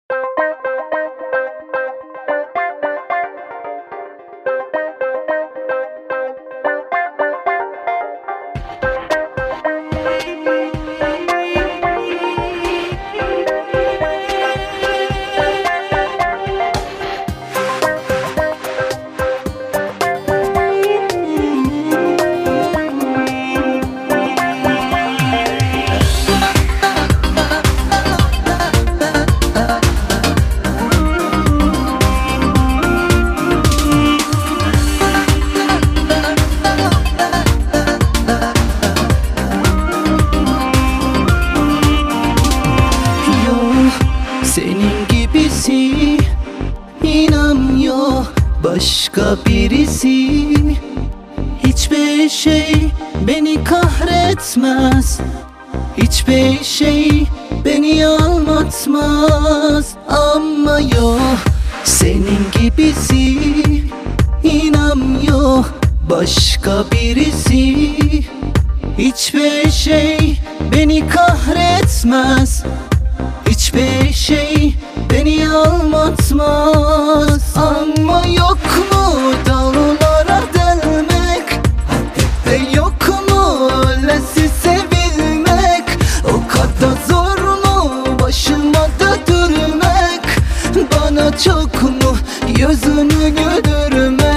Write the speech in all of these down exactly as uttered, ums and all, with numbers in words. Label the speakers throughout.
Speaker 1: Senin gibisi inanmıyor başka birisi. Hiçbir şey beni kahretmez, hiçbir şey beni aldatmaz. Ama yok, senin gibisi inanmıyor başka birisi. Hiçbir şey beni kahretmez, hiçbir şey beni aldatmaz. Ama yok mu dağlara delmek, ve yok mu öylesi sevilmek? O kadar zor mu başıma da durmak, bana çok mu yüzünü güldürmek?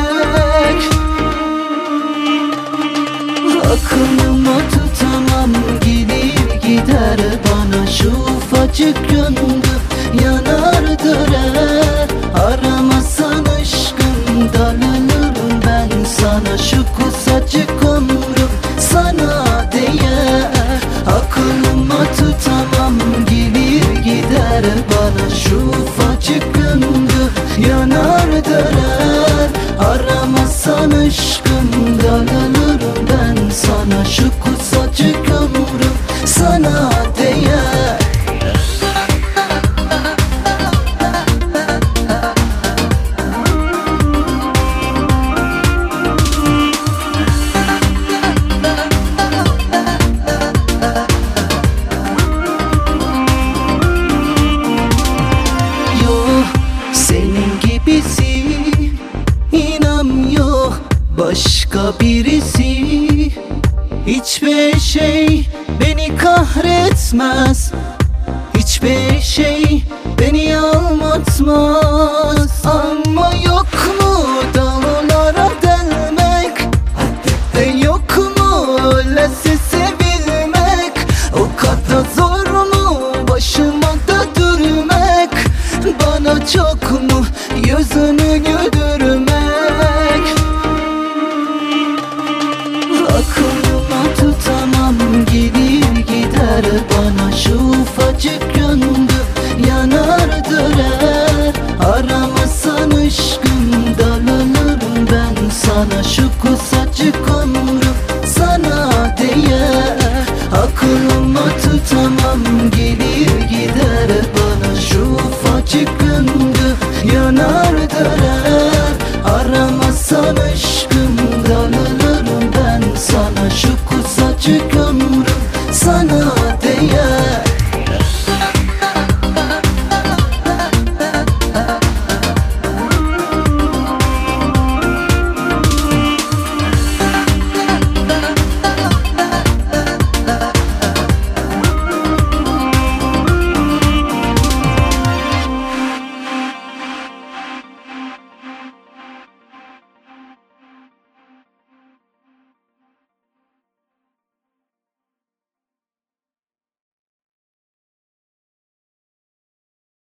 Speaker 1: Aklımı tutamam, gelir gider bana şu ufacık gönlü yanardır eğer. Aramasan aşkım darlanırım ben sana, şu kısacık ömrüm sana değer. Aklımı tutamam, gelir gider bana şu ufacık gönlü yanardır eğer. Aramasan aşkım darlanırım ben sana, şu kısacık ömrüm sana değer. Senin gibisi inanmıyor başka birisi. Hiçbir şey beni kahretmez, hiçbir şey beni aldatmaz. Ama yok mu dağlara delmek, ve yok mu öylesi sevilmek? O kadar zor mu başıma da durmak, bana çok mu yüzünü güldürmek? Aklıma tutamam, gelir gider bana şu ufacık gönlü yanardır eğer. Aramasan aşkım darlanırım ben sana, şu